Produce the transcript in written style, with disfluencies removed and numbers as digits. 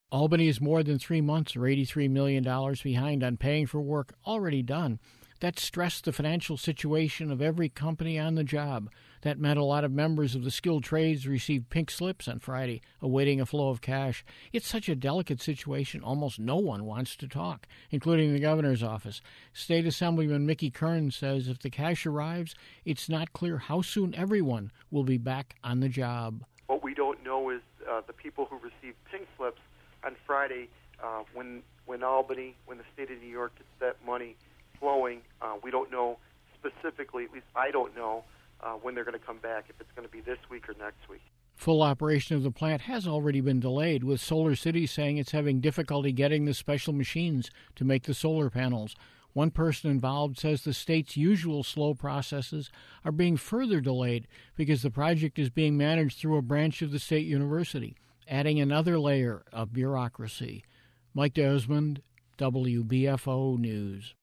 Albany is more than 3 months or $83 million behind on paying for work already done. That stressed the financial situation of every company on the job. That meant a lot of members of the skilled trades received pink slips on Friday, awaiting a flow of cash. It's such a delicate situation, almost no one wants to talk, including the governor's office. State Assemblyman Mickey Kern says if the cash arrives, it's not clear how soon everyone will be back on the job. What we don't know is the people who received pink slips on Friday, when the state of New York gets that money flowing, we don't know specifically, at least I don't know, when they're going to come back, if it's going to be this week or next week. Full operation of the plant has already been delayed, with Solar City saying it's having difficulty getting the special machines to make the solar panels. One person involved says the state's usual slow processes are being further delayed because the project is being managed through a branch of the state university, adding another layer of bureaucracy. Mike Desmond, WBFO News.